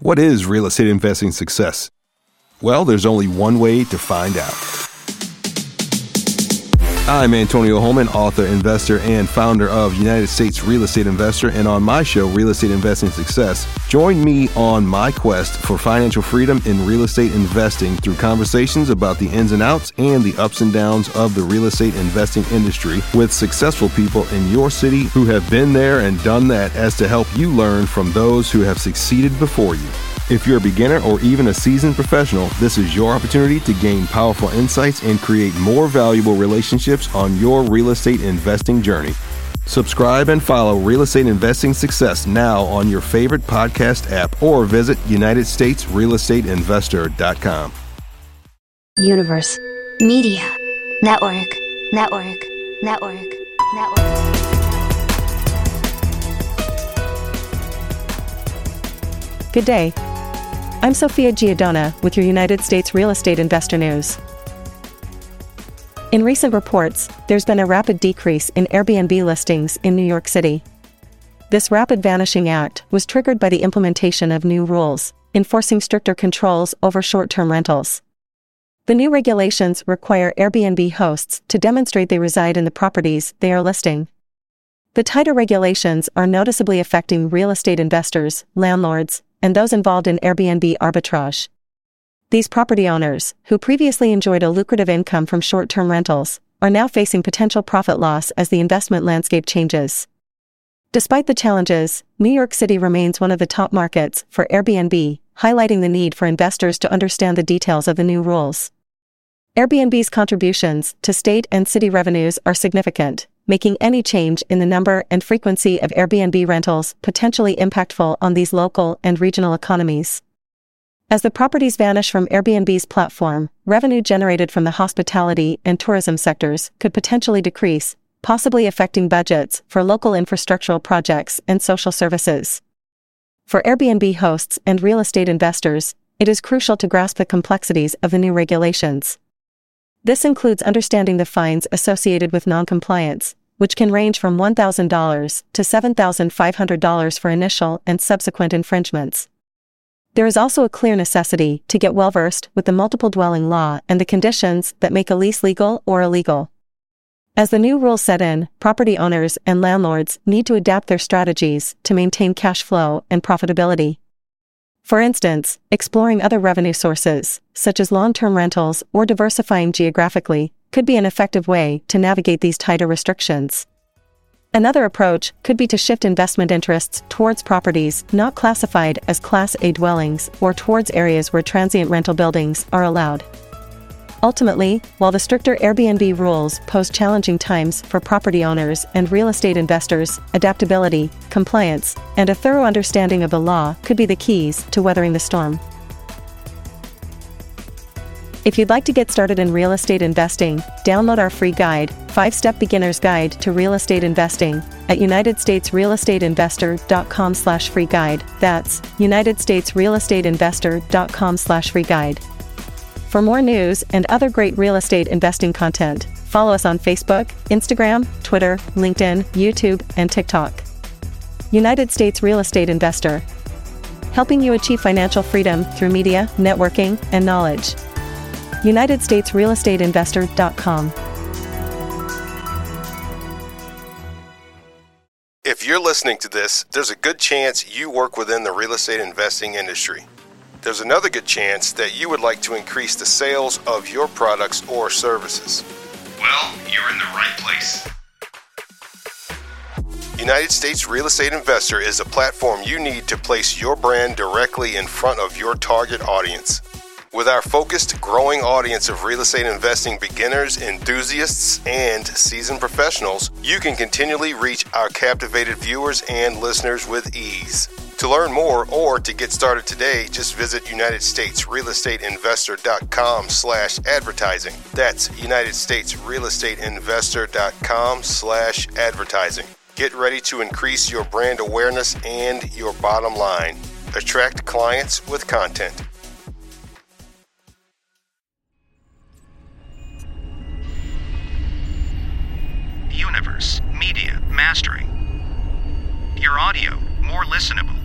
What is real estate investing success? Well, there's only one way to find out. I'm Antonio Holman, author, investor, and founder of United States Real Estate Investor, and on my show, Real Estate Investing Success, join me on my quest for financial freedom in real estate investing through conversations about the ins and outs and the ups and downs of the real estate investing industry with successful people in your city who have been there and done that, as to help you learn from those who have succeeded before you. If you're a beginner or even a seasoned professional, this is your opportunity to gain powerful insights and create more valuable relationships on your real estate investing journey. Subscribe and follow Real Estate Investing Success now on your favorite podcast app or visit UnitedStatesRealEstateInvestor.com. Universe. Media. Network. Good day. I'm Sophia Giordana with your United States Real Estate Investor News. In recent reports, there's been a rapid decrease in Airbnb listings in New York City. This rapid vanishing act was triggered by the implementation of new rules, enforcing stricter controls over short-term rentals. The new regulations require Airbnb hosts to demonstrate they reside in the properties they are listing. The tighter regulations are noticeably affecting real estate investors, landlords, and those involved in Airbnb arbitrage. These property owners, who previously enjoyed a lucrative income from short-term rentals, are now facing potential profit loss as the investment landscape changes. Despite the challenges, New York City remains one of the top markets for Airbnb, highlighting the need for investors to understand the details of the new rules. Airbnb's contributions to state and city revenues are significant, making any change in the number and frequency of Airbnb rentals potentially impactful on these local and regional economies. As the properties vanish from Airbnb's platform, revenue generated from the hospitality and tourism sectors could potentially decrease, possibly affecting budgets for local infrastructural projects and social services. For Airbnb hosts and real estate investors, it is crucial to grasp the complexities of the new regulations. This includes understanding the fines associated with noncompliance, which can range from $1,000 to $7,500 for initial and subsequent infringements. There is also a clear necessity to get well-versed with the multiple dwelling law and the conditions that make a lease legal or illegal. As the new rules set in, property owners and landlords need to adapt their strategies to maintain cash flow and profitability. For instance, exploring other revenue sources, such as long-term rentals or diversifying geographically, could be an effective way to navigate these tighter restrictions. Another approach could be to shift investment interests towards properties not classified as Class A dwellings or towards areas where transient rental buildings are allowed. Ultimately, while the stricter Airbnb rules pose challenging times for property owners and real estate investors, adaptability, compliance, and a thorough understanding of the law could be the keys to weathering the storm. If you'd like to get started in real estate investing, download our free guide, 5-Step Beginner's Guide to Real Estate Investing, at UnitedStatesRealEstateInvestor.com/free guide. That's UnitedStatesRealEstateInvestor.com/free guide. For more news and other great real estate investing content, follow us on Facebook, Instagram, Twitter, LinkedIn, YouTube, and TikTok. United States Real Estate Investor, helping you achieve financial freedom through media, networking, and knowledge. UnitedStatesRealEstateInvestor.com. If you're listening to this, there's a good chance you work within the real estate investing industry. There's another good chance that you would like to increase the sales of your products or services. Well, you're in the right place. United States Real Estate Investor is a platform you need to place your brand directly in front of your target audience. With our focused, growing audience of real estate investing beginners, enthusiasts, and seasoned professionals, you can continually reach our captivated viewers and listeners with ease. To learn more or to get started today, just visit UnitedStatesRealEstateInvestor.com/advertising. That's UnitedStatesRealEstateInvestor.com/advertising. Get ready to increase your brand awareness and your bottom line. Attract clients with content. Universe Media Mastering. Your audio more listenable.